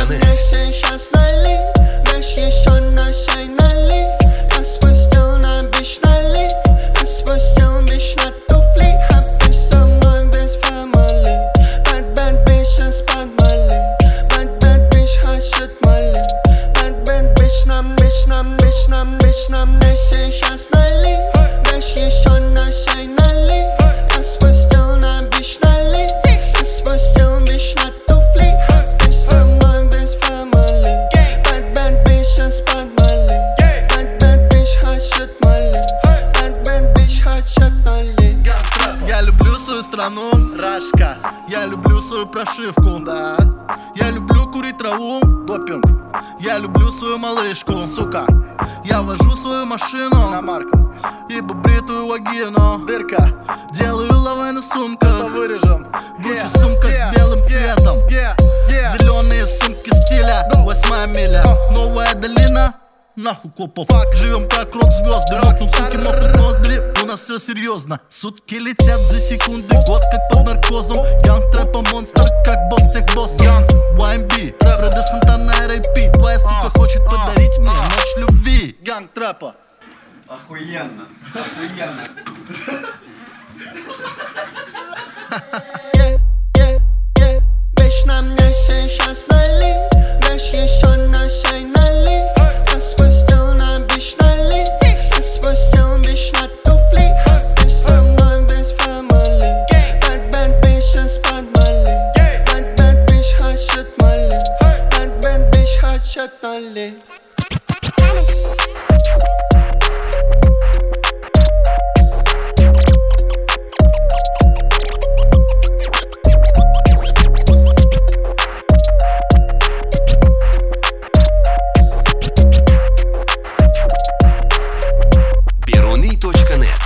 Перониточка.нет. Сейчас налей, дашь еще на чай налей. Я спустил на бич налей, я спустил бич на туфли. А ты со мной без family. Bad bitch из-под Мали. Bad bitch хочет Мали. Bad bitch нам неси. Сейчас налей, дашь еще на чай налей. Я спустил на бич налей, я спустил бич на туфли. А ты со мной без family. Bad bitch из-под Мали. Bad bitch хочет Мали. Bad bitch хочет Мали. Я люблю свою страну, Рашка. Я люблю свою прошивку, да. Я люблю курить траву, допинг. Я люблю свою малышку, сука. Я вожу свою машину на марку и бритую вагину. Дырка, делаю лавайну сумка. Это вырежем. Гуччи сумка с белым цветом. Зеленые сумки стиля 8 миля. Новая долина, нахуй копов. Живем как рок-звезды. Мокнут суки, мокнут ноздри. У нас все серьезно. Сутки летят за секунды, год как под наркозом. Янг трэпа монстр, как босс всех боссов. YMB, Фредо Сантана, R.I.P. Твоя сука хочет подарить мне ночь любви. Янг трэпа. Охуенно, охуенно. Бич на мне сейчас налей, дашь еще на чай налей. Я спустил на бич налей, я спустил бич на туфли. А ты со мной без family. Bad bitch из-под Мали. Bad bitch хочет Мали. Bad bitch хочет Мали. Перониточка.нет.